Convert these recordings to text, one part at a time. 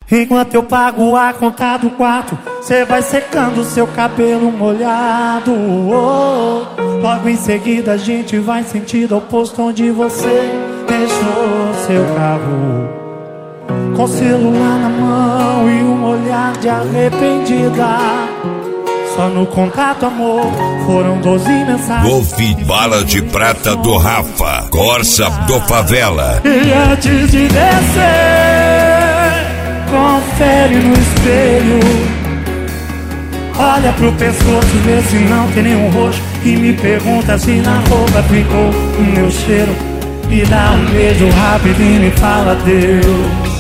Enquanto eu pago a conta do quarto, cê vai secando seu cabelo molhado. Logo em seguida a gente vai sentido oposto onde você deixou seu carro, com o celular na mão e um olhar de arrependida. Só no contato, amor, foram 12 mensagens. Golf Bala de Prata do Rafa, Corsa do Favela. E antes de descer, confere no espelho, olha pro pescoço, vê se não tem nenhum roxo, e me pergunta se na roupa ficou o meu cheiro. E dá um beijo rápido e me fala adeus.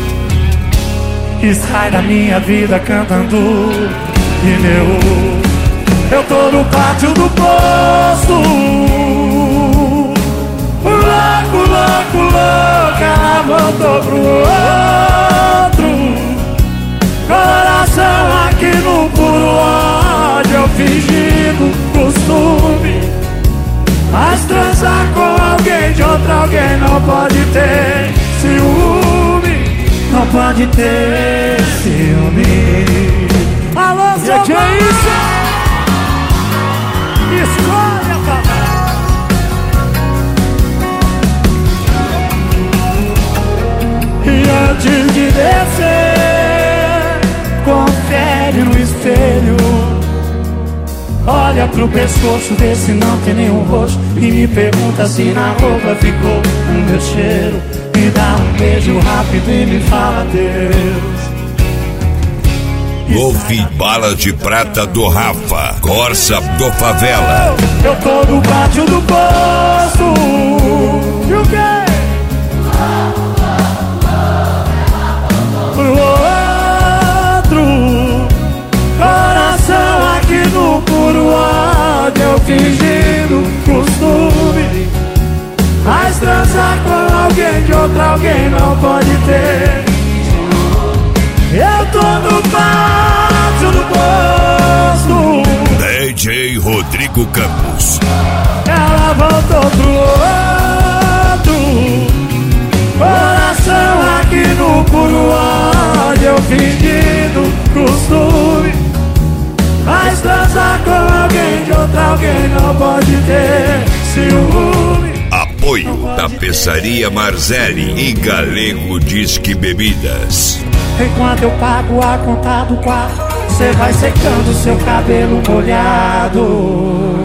E sai da minha vida cantando pneu. Eu tô no pátio do posto, louco, louco, louco. Ela voltou pro outro, coração aqui no puro ódio. Eu fingindo costume, mas transar com alguém de outro alguém não pode ter ciúme, não pode ter ciúme. Alô, seu que é isso? Escolha, papai. E antes de descer, confere no espelho, olha pro pescoço, vê se não tem nenhum roxo, e me pergunta se na roupa ficou o meu cheiro. Me dá um beijo rápido e me fala adeus. Golf Bala de Prata do Rafa, Corsa do Favela. Eu tô no pátio do posto, e o quê? Pro outro, coração aqui no puro ódio. Eu fingindo costume, mas transar com alguém de outro alguém não pode ter. Eu tô no pátio do posto, DJ Rodrigo Campos. ela voltou pro outro, coração aqui no puro ódio. Eu fingindo costume, mas transar com alguém de outro alguém não pode ter ciúme. Apoio Tapeçaria Marzelli e Galego Disque Bebidas. Enquanto eu pago a conta do quarto, cê vai secando seu cabelo molhado.